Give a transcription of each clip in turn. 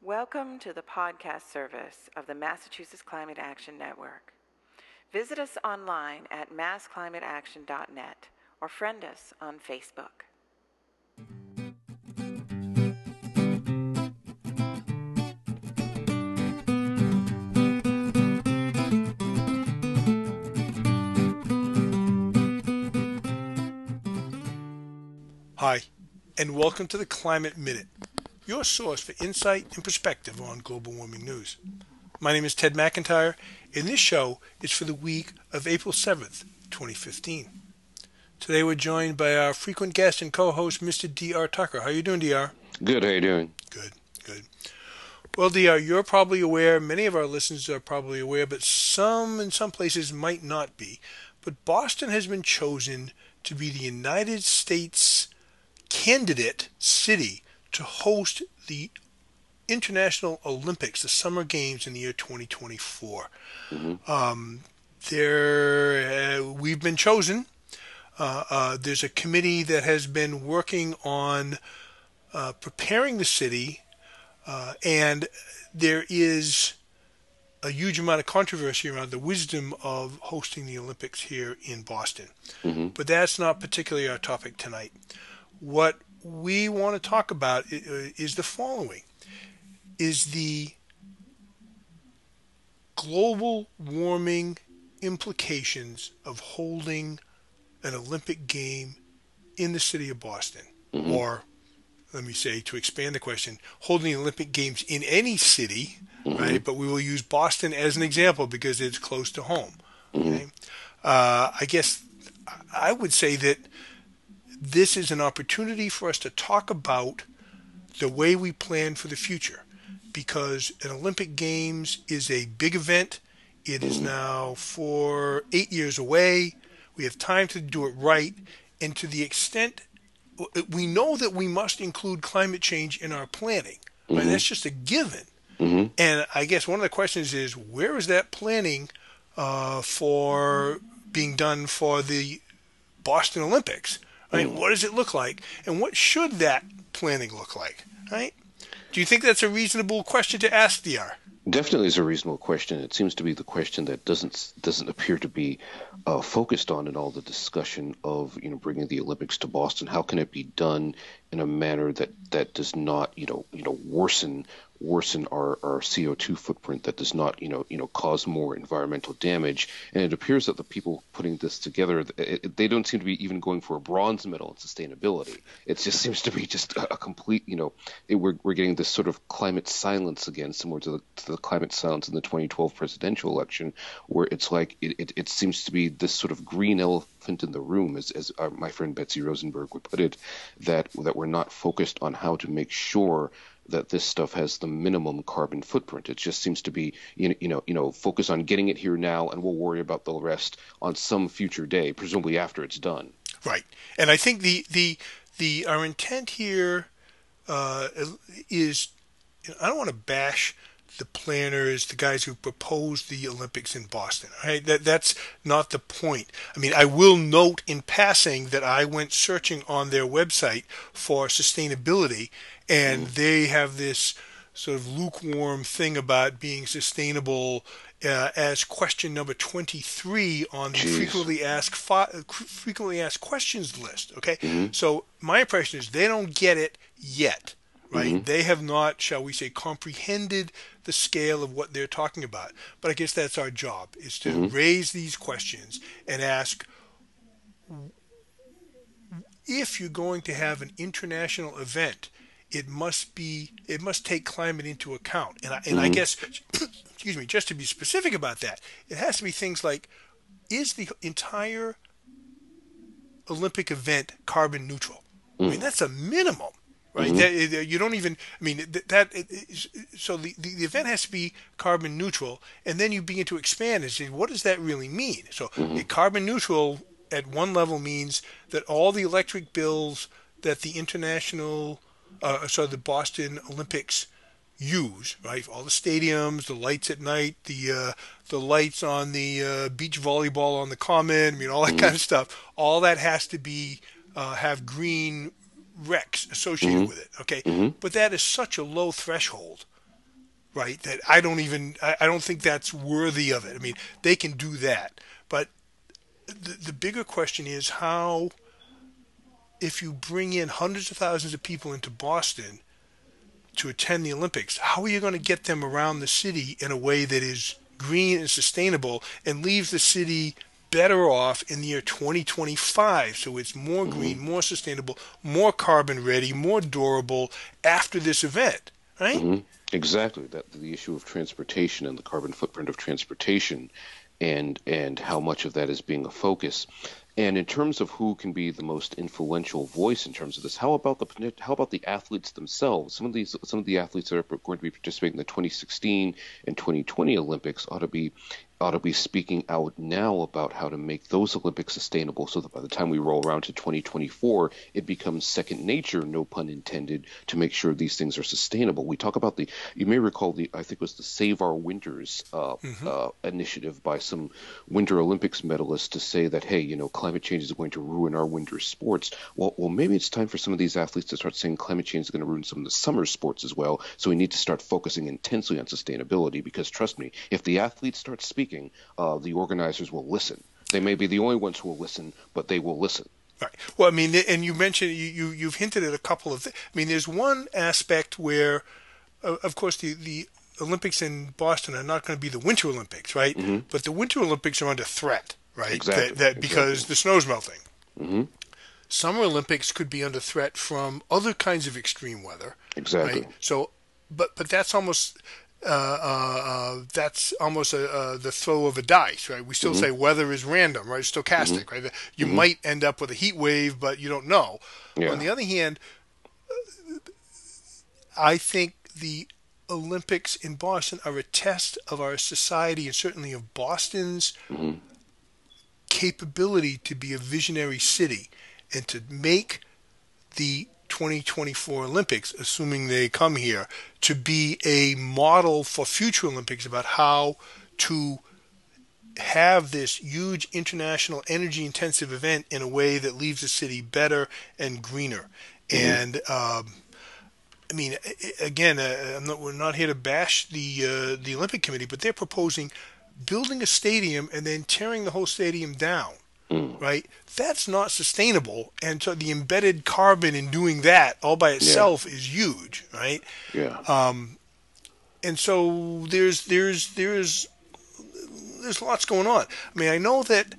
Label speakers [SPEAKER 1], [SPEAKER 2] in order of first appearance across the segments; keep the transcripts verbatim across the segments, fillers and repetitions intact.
[SPEAKER 1] Welcome to the podcast service of the Massachusetts Climate Action Network. Visit us online at mass climate action dot net or friend us on Facebook.
[SPEAKER 2] Hi, and welcome to the Climate Minute, your source for insight and perspective on global warming news. My name is Ted McIntyre, and this show is for the week of April seventh, twenty fifteen. Today we're joined by our frequent guest and co-host, Mister D R Tucker. How are you doing, D R?
[SPEAKER 3] Good, how you doing?
[SPEAKER 2] Good, good. Well, D R, you're probably aware, many of our listeners are probably aware, but some in some places might not be. But Boston has been chosen to be the United States candidate city to host the International Olympics, the Summer Games in the year twenty twenty-four.
[SPEAKER 3] Mm-hmm.
[SPEAKER 2] Um, there, uh, we've been chosen. Uh, uh, there's a committee that has been working on uh, preparing the city, uh, and there is a huge amount of controversy around the wisdom of hosting the Olympics here in Boston.
[SPEAKER 3] Mm-hmm.
[SPEAKER 2] But that's not particularly our topic tonight. What we want to talk about is the following, is the global warming implications of holding an Olympic game in the city of Boston.
[SPEAKER 3] Mm-hmm.
[SPEAKER 2] Or, let me say, to expand the question, holding Olympic Games in any city,
[SPEAKER 3] mm-hmm.
[SPEAKER 2] right? But we will use Boston as an example because it's close to home.
[SPEAKER 3] Mm-hmm.
[SPEAKER 2] Okay? Uh, I guess I would say that this is an opportunity for us to talk about the way we plan for the future, because an Olympic Games is a big event. It is now for eight years away. We have time to do it right. And to the extent we know that we must include climate change in our planning, right?
[SPEAKER 3] Mm-hmm.
[SPEAKER 2] That's just a given.
[SPEAKER 3] Mm-hmm.
[SPEAKER 2] And I guess one of the questions is, where is that planning uh, for being done for the Boston Olympics? Right? What does it look like? And what should that planning look like? Right? Do you think that's a reasonable question to ask, D R?
[SPEAKER 3] Definitely is a reasonable question. It seems to be the question that doesn't doesn't appear to be uh, focused on in all the discussion of you know bringing the Olympics to Boston. How can it be done in a manner that, that does not you know you know worsen worsen our, our C O two footprint, that does not you know you know cause more environmental damage? And it appears that the people putting this together, it, it, they don't seem to be even going for a bronze medal in sustainability. It just seems to be just a, a complete you know it, we're we're getting this sort of climate silence again, similar to the, to the climate silence in the twenty twelve presidential election, where it's like it, it, it seems to be this sort of green elephant in the room, as as our, my friend Betsy Rosenberg would put it, that that we're not focused on how to make sure that this stuff has the minimum carbon footprint. It just seems to be, you know, you know, you know, focus on getting it here now, and we'll worry about the rest on some future day, presumably after it's done.
[SPEAKER 2] Right. And I think the the the our intent here uh, is, I don't want to bash the planners, the guys who proposed the Olympics in Boston. Right? That that's not the point. I mean, I will note in passing that I went searching on their website for sustainability, and mm. they have this sort of lukewarm thing about being sustainable uh, as question number twenty-three on the
[SPEAKER 3] Jeez.
[SPEAKER 2] frequently asked fi- frequently asked questions list. Okay,
[SPEAKER 3] mm-hmm.
[SPEAKER 2] So my impression is they don't get it yet. Right?
[SPEAKER 3] Mm-hmm.
[SPEAKER 2] They have not, shall we say, comprehended the scale of what they're talking about. But I guess that's our job, is to
[SPEAKER 3] mm-hmm.
[SPEAKER 2] raise these questions and ask, if you're going to have an international event, it must be, it must take climate into account. And I, and
[SPEAKER 3] mm-hmm.
[SPEAKER 2] I guess, excuse me, just to be specific about that, it has to be things like, is the entire Olympic event carbon neutral? Mm-hmm. I mean, that's a minimum. Right,
[SPEAKER 3] mm-hmm.
[SPEAKER 2] that, you don't even. I mean, that. that so the, the the event has to be carbon neutral, and then you begin to expand and say, what does that really mean? So,
[SPEAKER 3] mm-hmm.
[SPEAKER 2] carbon neutral at one level means that all the electric bills that the international, uh, so the Boston Olympics use, right? All the stadiums, the lights at night, the uh, the lights on the uh, beach volleyball on the common. I mean, all that mm-hmm. kind of stuff. All that has to be uh, have green R E Cs associated
[SPEAKER 3] mm-hmm.
[SPEAKER 2] with it, okay?
[SPEAKER 3] Mm-hmm.
[SPEAKER 2] But that is such a low threshold right? That I don't even, I, I don't think that's worthy of it. I mean, they can do that. But the, the bigger question is how, if you bring in hundreds of thousands of people into Boston to attend the Olympics, how are you going to get them around the city in a way that is green and sustainable and leaves the city better off in the year twenty twenty-five, so it's more
[SPEAKER 3] Mm-hmm.
[SPEAKER 2] green, more sustainable, more carbon ready, more durable after this event, right?
[SPEAKER 3] Hmm. Exactly. That the issue of transportation and the carbon footprint of transportation, and and how much of that is being a focus. And in terms of who can be the most influential voice in terms of this, how about the how about the athletes themselves? Some of these some of the athletes that are going to be participating in the twenty sixteen and twenty twenty Olympics ought to be ought to be speaking out now about how to make those Olympics sustainable, so that by the time we roll around to twenty twenty-four, it becomes second nature, no pun intended, to make sure these things are sustainable. We talk about the, you may recall the, I think it was the Save Our Winters uh,
[SPEAKER 2] Mm-hmm.
[SPEAKER 3] uh, initiative by some Winter Olympics medalists to say that, hey, you know, climate change is going to ruin our winter sports. Well, well, maybe it's time for some of these athletes to start saying climate change is going to ruin some of the summer sports as well. So we need to start focusing intensely on sustainability, because trust me, if the athletes start speaking, uh, the organizers will listen. They may be the only ones who will listen, but they will listen.
[SPEAKER 2] Right. Well, I mean, and you mentioned you, you you've hinted at a couple of. Th- I mean, there's one aspect where, uh, of course, the the Olympics in Boston are not going to be the Winter Olympics, right?
[SPEAKER 3] Mm-hmm.
[SPEAKER 2] But the Winter Olympics are under threat, right?
[SPEAKER 3] Exactly.
[SPEAKER 2] That, that because
[SPEAKER 3] Exactly.
[SPEAKER 2] the snow's melting.
[SPEAKER 3] Mm-hmm.
[SPEAKER 2] Summer Olympics could be under threat from other kinds of extreme weather,
[SPEAKER 3] Exactly.
[SPEAKER 2] right? So, but but that's almost. Uh, uh, uh, that's almost a, uh, the throw of a dice, right? We still
[SPEAKER 3] Mm-hmm.
[SPEAKER 2] say weather is random, right? Stochastic,
[SPEAKER 3] Mm-hmm.
[SPEAKER 2] right? You
[SPEAKER 3] Mm-hmm.
[SPEAKER 2] might end up with a heat wave, but you don't know.
[SPEAKER 3] Yeah.
[SPEAKER 2] On the other hand, I think the Olympics in Boston are a test of our society, and certainly of Boston's
[SPEAKER 3] Mm-hmm.
[SPEAKER 2] capability to be a visionary city and to make the twenty twenty-four Olympics, assuming they come here, to be a model for future Olympics about how to have this huge international energy intensive event in a way that leaves the city better and greener.
[SPEAKER 3] Mm-hmm.
[SPEAKER 2] And um, I mean, again, uh, I'm not, we're not here to bash the uh, the Olympic Committee, but they're proposing building a stadium and then tearing the whole stadium down.
[SPEAKER 3] Mm.
[SPEAKER 2] Right? That's not sustainable, and so the embedded carbon in doing that all by itself is huge, right?
[SPEAKER 3] Yeah.
[SPEAKER 2] Um, and so there's there's there's there's lots going on. I mean, I know that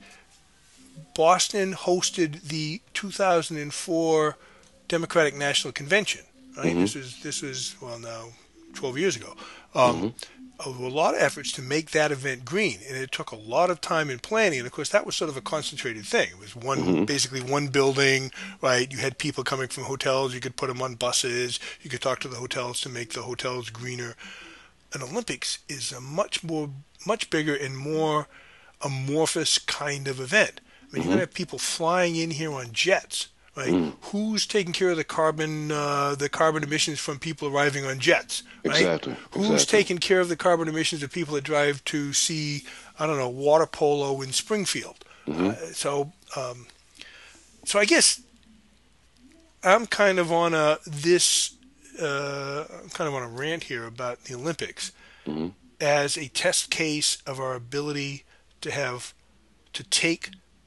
[SPEAKER 2] Boston hosted the two thousand four Democratic National Convention. Right?
[SPEAKER 3] Mm-hmm.
[SPEAKER 2] This was this was well now twelve years ago. Um,
[SPEAKER 3] Mm-hmm.
[SPEAKER 2] A lot of efforts to make that event green, and it took a lot of time in planning. And of course, that was sort of a concentrated thing. It was one,
[SPEAKER 3] Mm-hmm.
[SPEAKER 2] basically one building, right? You had people coming from hotels. You could put them on buses. You could talk to the hotels to make the hotels greener. An Olympics is a much more, much bigger and more amorphous kind of event. I mean,
[SPEAKER 3] Mm-hmm.
[SPEAKER 2] you're going to have people flying in here on jets, right?
[SPEAKER 3] Mm.
[SPEAKER 2] Who's taking care of the carbon, uh, the carbon emissions from people arriving on jets, right?
[SPEAKER 3] Exactly.
[SPEAKER 2] Who's
[SPEAKER 3] Exactly.
[SPEAKER 2] taking care of the carbon emissions of people that drive to see, I don't know, water polo in Springfield?
[SPEAKER 3] Mm-hmm.
[SPEAKER 2] Uh, so, um, so I guess I'm kind of on a this, uh, I'm kind of on a rant here about the Olympics
[SPEAKER 3] Mm-hmm.
[SPEAKER 2] as a test case of our ability to have to take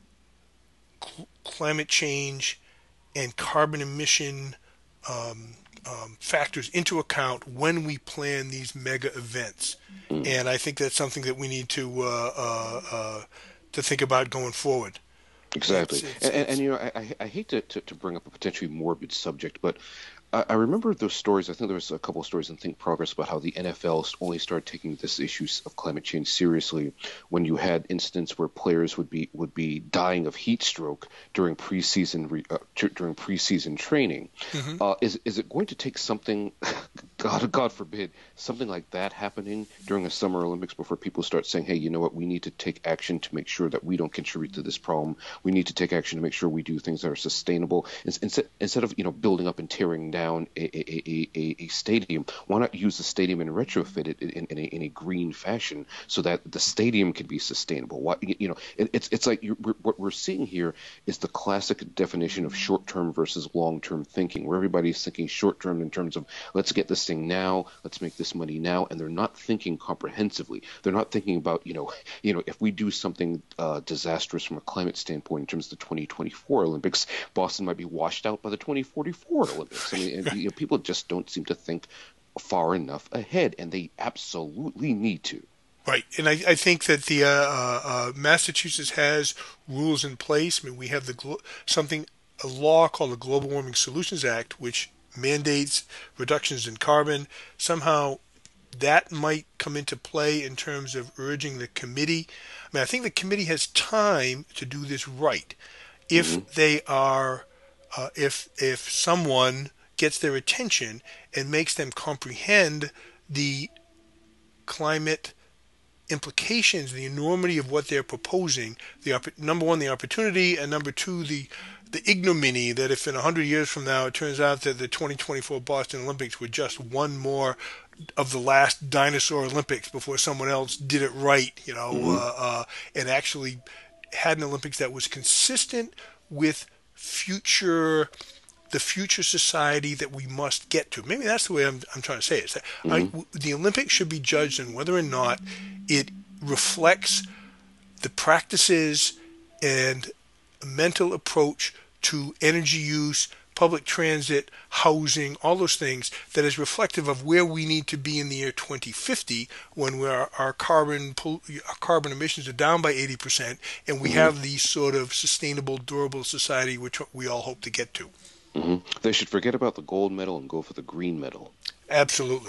[SPEAKER 2] cl- climate change and carbon emission um, um, factors into account when we plan these mega events.
[SPEAKER 3] Mm.
[SPEAKER 2] And I think that's something that we need to uh, uh, uh, to think about going forward.
[SPEAKER 3] Exactly.
[SPEAKER 2] It's- it's-
[SPEAKER 3] and, and,
[SPEAKER 2] it's-
[SPEAKER 3] and, you know, I, I, I hate to, to, to bring up a potentially morbid subject, but I, I remember those stories. I think there was a couple of stories in Think Progress about how the N F L only started taking this issue of climate change seriously when you had incidents where players would be would be dying of heat stroke during preseason re, uh, t- during preseason training.
[SPEAKER 2] Mhm.
[SPEAKER 3] Uh, is is it going to take something, God God forbid, something like that happening during a Summer Olympics before people start saying, hey, you know what, we need to take action to make sure that we don't contribute to this problem. We need to take action to make sure we do things that are sustainable. Instead, instead of you know building up and tearing down a, a, a, a stadium, why not use the stadium and retrofit it in, in, a, in a green fashion so that the stadium can be sustainable? Why, you know, it, it's it's like you're, what we're seeing here is the classic definition of short-term versus long-term thinking, where everybody's thinking short-term in terms of let's get this investing now. Let's make this money now. And they're not thinking comprehensively. They're not thinking about, you know, you know, if we do something uh, disastrous from a climate standpoint in terms of the twenty twenty-four Olympics, Boston might be washed out by the twenty forty-four Olympics. I mean, and, you know, people just don't seem to think far enough ahead, and they absolutely need to.
[SPEAKER 2] Right, and I, I think that the uh, uh, Massachusetts has rules in place. I mean, we have the glo- something a law called the Global Warming Solutions Act, which mandates reductions in carbon. Somehow, that might come into play in terms of urging the committee. I mean, I think the committee has time to do this right. If mm-hmm. they are, uh, if if someone gets their attention and makes them comprehend the climate implications, the enormity of what they're proposing, the number one, the opportunity, and number two, the the ignominy that if in one hundred years from now it turns out that the twenty twenty-four Boston Olympics were just one more of the last dinosaur Olympics before someone else did it right, you know, mm-hmm. uh, uh, and actually had an Olympics that was consistent with future the future society that we must get to. Maybe that's the way I'm, I'm trying to say it. Is that mm-hmm. I, the Olympics should be judged on whether or not it reflects the practices and mental approach to energy use, public transit, housing, all those things that is reflective of where we need to be in the year twenty fifty when we're, our carbon our carbon emissions are down by eighty percent and we mm-hmm. have the sort of sustainable, durable society which we all hope to get to.
[SPEAKER 3] Mm-hmm. They should forget about the gold medal and go for the green medal.
[SPEAKER 2] Absolutely.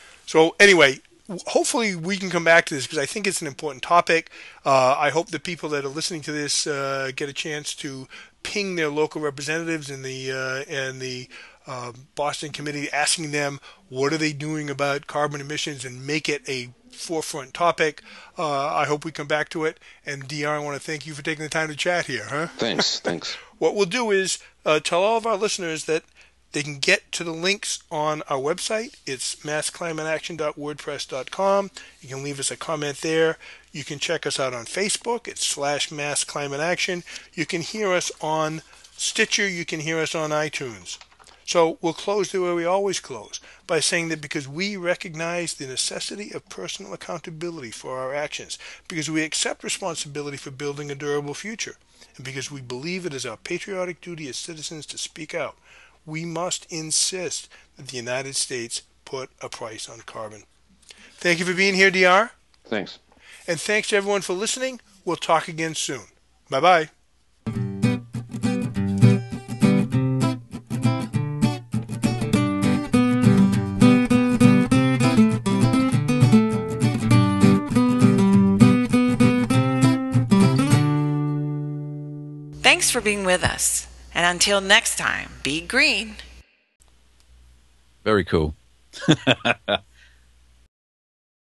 [SPEAKER 2] So anyway, hopefully we can come back to this because I think it's an important topic. Uh, I hope the people that are listening to this uh, get a chance to ping their local representatives in the uh, and the uh, Boston Committee, asking them what are they doing about carbon emissions and make it a forefront topic. Uh, I hope we come back to it. And D R, I want to thank you for taking the time to chat here. Huh?
[SPEAKER 3] Thanks. Thanks.
[SPEAKER 2] What we'll do is uh, tell all of our listeners that they can get to the links on our website. It's mass climate action dot wordpress dot com. You can leave us a comment there. You can check us out on Facebook. It's slash Mass Climate Action. You can hear us on Stitcher. You can hear us on iTunes. So we'll close the way we always close, by saying that because we recognize the necessity of personal accountability for our actions, because we accept responsibility for building a durable future, and because we believe it is our patriotic duty as citizens to speak out, we must insist that the United States put a price on carbon. Thank you for being here, D R.
[SPEAKER 3] Thanks.
[SPEAKER 2] And thanks to everyone for listening. We'll talk again soon. Bye-bye.
[SPEAKER 1] Thanks for being with us. And until next time, be green.
[SPEAKER 4] Very cool.